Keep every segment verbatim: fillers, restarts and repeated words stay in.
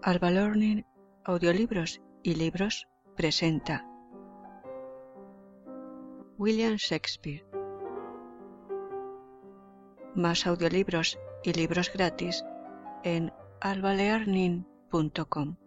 Alba Learning, Audiolibros y Libros presenta William Shakespeare. Más audiolibros y libros gratis en alba learning punto com.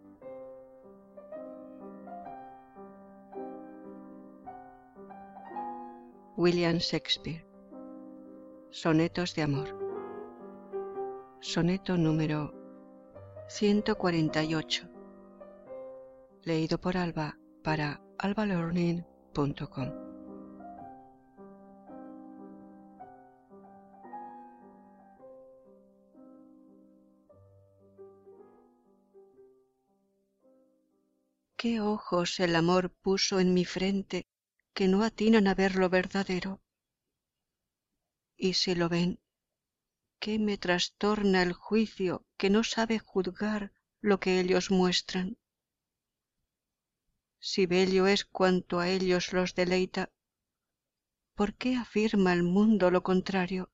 William Shakespeare. Sonetos de amor. Soneto número ciento cuarenta y ocho. Leído por Alba para alba learning punto com. ¿Qué ojos el amor puso en mi frente que no atinan a ver lo verdadero? Y si lo ven, ¿qué me trastorna el juicio que no sabe juzgar lo que ellos muestran? Si bello es cuanto a ellos los deleita, ¿por qué afirma el mundo lo contrario?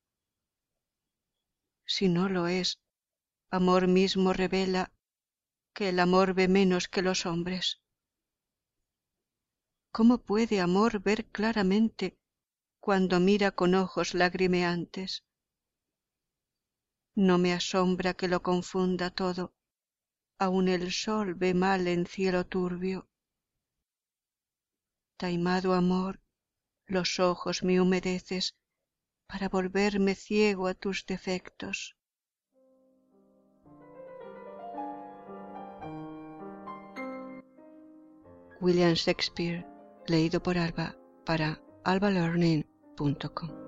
Si no lo es, amor mismo revela que el amor ve menos que los hombres. ¿Cómo puede amor ver claramente cuando mira con ojos lagrimeantes? No me asombra que lo confunda todo, aun el sol ve mal en cielo turbio. Taimado amor, los ojos me humedeces para volverme ciego a tus defectos. William Shakespeare, leído por Alba para alba learning punto com.